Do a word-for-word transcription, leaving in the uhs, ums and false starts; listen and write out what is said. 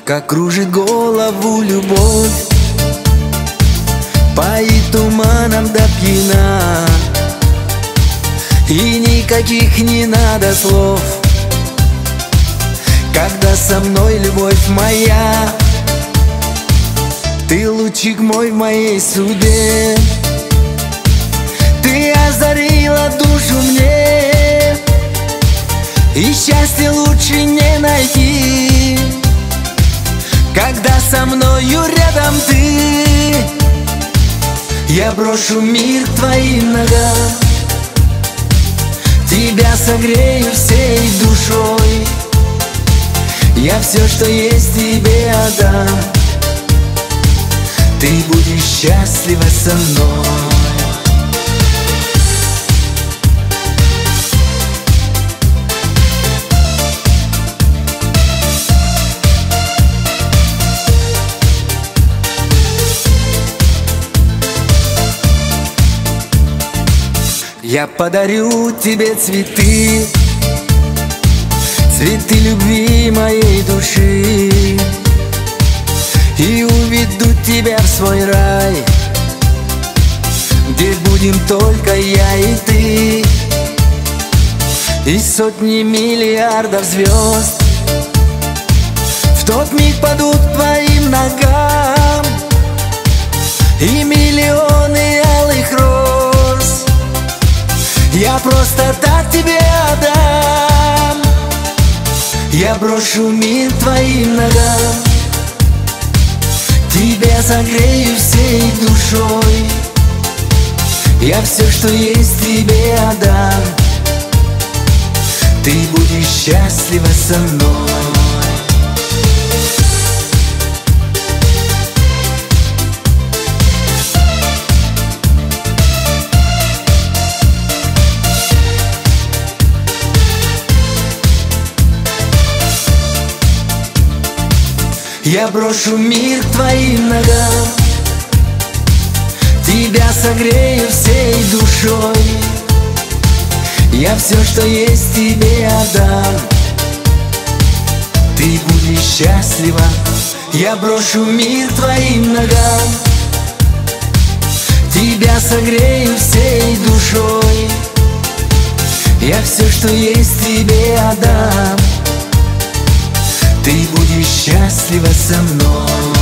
как кружит голову любовь, поит туманом до пьяна, и никаких не надо слов, когда со мной любовь моя. Ты лучик мой в моей судьбе, ты озарила душу мне, и счастье лучше не найти, когда со мною рядом ты. Я брошу мир к твоим ногам, тебя согрею всей душой, я все, что есть, тебе отдам. Ты будешь счастлива со мной. Я подарю тебе цветы, цветы любви моей души, и уведу тебя в свой рай, где будем только я и ты, и сотни миллиардов звезд в тот миг падут к твоим ногам, и миллионы алых роз я просто так тебе отдам. Я брошу мир к твоим ногам, тебя согрею всей душой, я все, что есть, тебе отдам. Ты будешь счастлива со мной. Я брошу мир к твоим ногам, тебя согрею всей душой, я все, что есть, тебе отдам. Ты будешь счастлива. Я брошу мир к твоим ногам, тебя согрею всей душой, я все, что есть, тебе отдам. Ты будешь счастлива со мной.